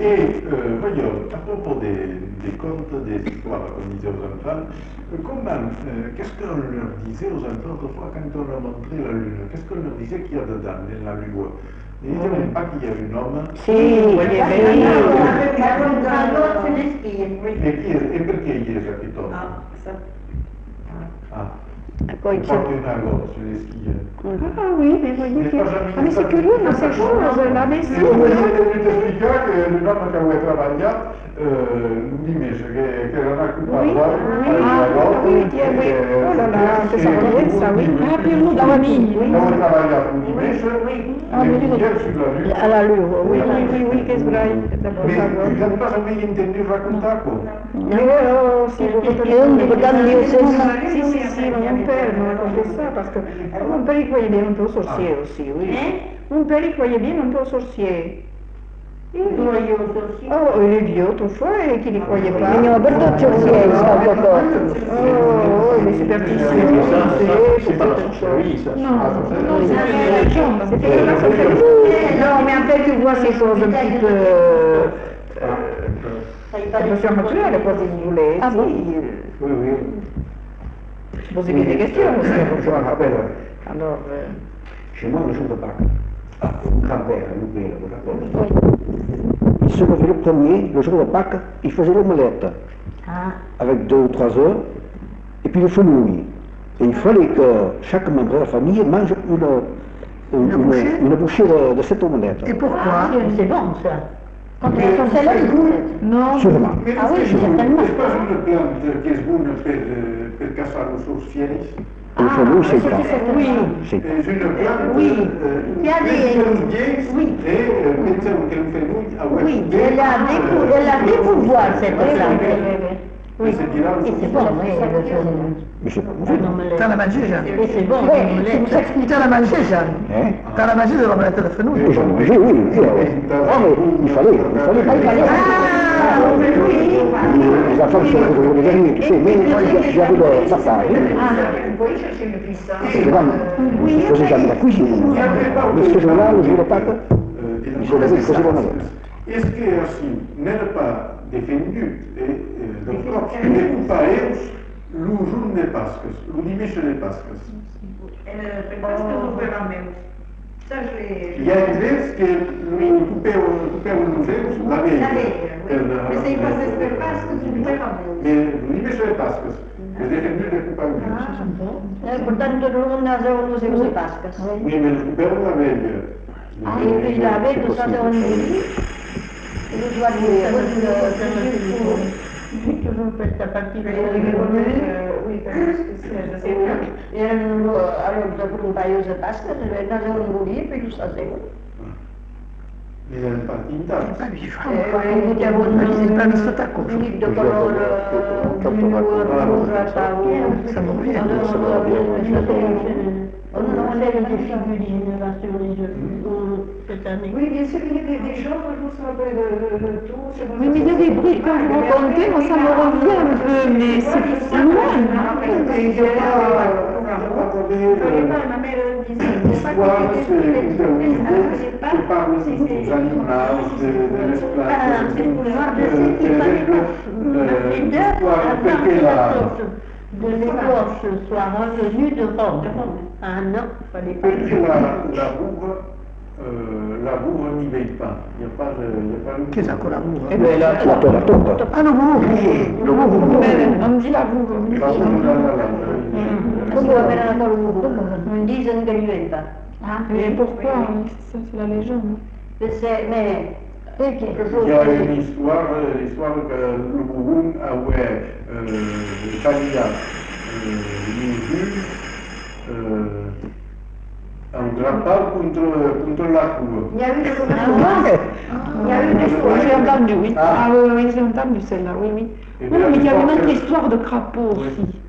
voyons, à propos des contes, des histoires qu'on disait aux enfants, qu'est-ce qu'on leur disait aux enfants autrefois quand on leur montrait la lune? Qu'est-ce qu'on leur disait qu'il y a dedans, dans la lune? Ils ne disaient même pas qu'il y avait un homme. Sì, voglio bene. E perché gli è capito? Poi c'è... Porti una cosa sulle schiene. Ah oui, mais voyez que... Ah, mais c'est curieux, dans ces choses, la vaisselle... Mi spiegare che l'uomo che vuole travagliare mi dice che non ha più parlare, oui, oh là là, c'est ça, oui. Ah, puis nous, dans la vie, oui. non travagliare un mese, sulla luna. À la lune, oui, qu'est-ce que d'abord ça va. Mais tu n'as pas jamais entendu raconter quoi? Si, mon père m'a raconté ça, parce que mon père il croyait bien un peu au sorcier aussi, oui. Mon père il croyait bien un peu au sorcier. Oh, il est vieux autrefois et qu'il n'y croyait pas. Ne ho perduto sorcieri, Oh, les superstitions, c'est pas quelque chose. Non, c'était la légende. Non, mais en fait, tu vois ces choses un petit peu... un peu surnaturelles, quoi, si vous voulez. Ah bon? Oui. Posez-lui des questions aussi, alors... Chez moi, le jour de Pâques, mon grand-père, vous raconte. Il se levait le premier, le jour de Pâques, il faisait l'omelette, avec 2 ou 3 œufs, et puis le fenouil. Et il fallait que chaque membre de la famille mange une bouchée de cette omelette. Et pourquoi? C'est bon ça. Quand Mais on fait la Non. Sûrement. Ah oui, certainement. C'est pas une plante che è buona per cacciare i sorcieri? Le fenouil, c'est pas. Oui. C'est pas. È una planta Qui a des... Oui. e pensano che il fenouil Oui, elle a des pouvoirs cette plante. Oui, et c'est bon, oui. Mais c'est pas mauvais. T'en as mangé, Jeanne? Et c'est bon, T'en as mangé, Jeanne? Hein? T'en as mangé de l'omelette de fenouil? Et j'en mangeais, oui. Ah, mais il fallait pas. Les enfants qui sont les derniers, tu sais, mais j'avais le passage. Je faisais jamais la cuisine. Mais ce jour-là, le jour de Pâques, ils se levaient, ils faisaient l'omelette. Est-ce que assim, n'era pas defendu do corpo de culpaeus lo jour de Pascas, lo dimanche de Pascas? Il y a une vez que lo coupeu nos Deus la veille. Mas aí vocês per Páscoa, tudo bem, Mais lo dimanche de Pascas, é defendu de culpaeus. Portanto, todo mundo nasceu nos seus de Pascas. Oui, mais lo coupeu la veille. Et puis la veille, nous sommes en Hongrie. Nous doit toujours fait à partir de oui, alors, pour une pailleuse de Pascas, nous avons en Hongrie, puis nous sommes Mais il n'est pas tintato. L'hai visto tacco? un libro de color on a des figurines là sur les yeux cette année. Oui, bien sûr, il y a des gens, je me rappelle de tout. Oui, mais il y a des bruits, quand vous racontez, moi ça me revient un peu, mais c'est loin. L'histoire, c'est parle des animaux, des plantes, l'histoire perché de l'écorce soit revenue de Rome. Ah non, il fallait pas. perché la bourre n'y veille pas. Il n'y a pas de... Che sa con la bourre? Eh ben, La tombe. Ah, le bourre! on dit la bourre. La bourre, Come va bene la colombo? Non dicono che gli venta. Mais pourquoi? Ça, c'est la légende. Mais perché? il y a une histoire que le Bouroun avait tagliato un grappal contro la cour. Il y a eu des Oui, j'ai entendu, oui. Ah oui, j'ai entendu celle-là, oui. Et Oui, mais il y a une autre que- histoire de crapaud aussi.